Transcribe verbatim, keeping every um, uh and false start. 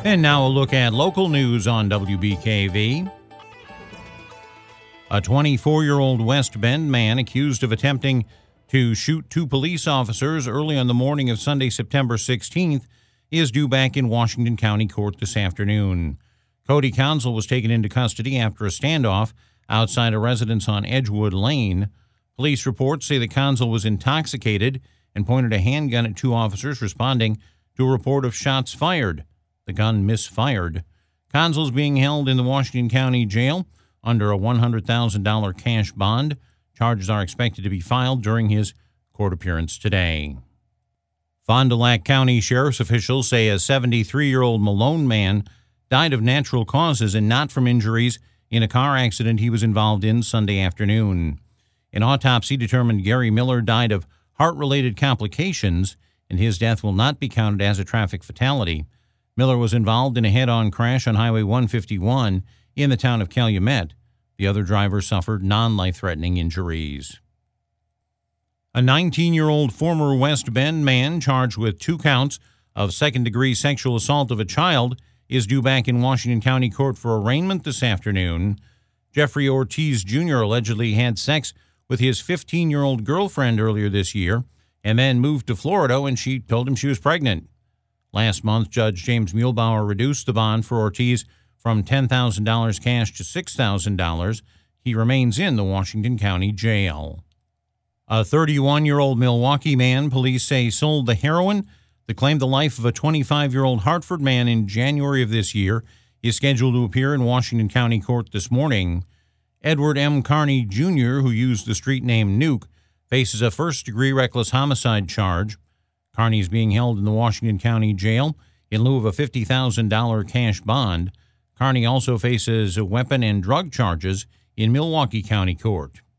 And now a look at local news on W B K V. A twenty-four-year-old West Bend man accused of attempting to shoot two police officers early on the morning of Sunday, September sixteenth, is due back in Washington County Court this afternoon. Cody Conzel was taken into custody after a standoff outside a residence on Edgewood Lane. Police reports say that Conzel was intoxicated and pointed a handgun at two officers responding to a report of shots fired. The gun misfired. Conzel is being held in the Washington County Jail under a one hundred thousand dollars cash bond. Charges are expected to be filed during his court appearance today. Fond du Lac County Sheriff's officials say a seventy-three-year-old Malone man died of natural causes and not from injuries in a car accident he was involved in Sunday afternoon. An autopsy determined Gary Miller died of heart-related complications, and his death will not be counted as a traffic fatality. Miller was involved in a head-on crash on Highway one fifty-one in the town of Calumet. The other driver suffered non-life-threatening injuries. A nineteen-year-old former West Bend man charged with two counts of second-degree sexual assault of a child is due back in Washington County Court for arraignment this afternoon. Jeffrey Ortiz Junior allegedly had sex with his fifteen-year-old girlfriend earlier this year and then moved to Florida when she told him she was pregnant. Last month, Judge James Muehlbauer reduced the bond for Ortiz from ten thousand dollars cash to six thousand dollars. He remains in the Washington County Jail. A thirty-one-year-old Milwaukee man police say sold the heroin that claimed the life of a twenty-five-year-old Hartford man in January of this year is scheduled to appear in Washington County Court this morning. Edward M. Carney, Junior, who used the street name Nuke, faces a first-degree reckless homicide charge. Carney is being held in the Washington County Jail in lieu of a fifty thousand dollars cash bond. Carney also faces weapon and drug charges in Milwaukee County Court.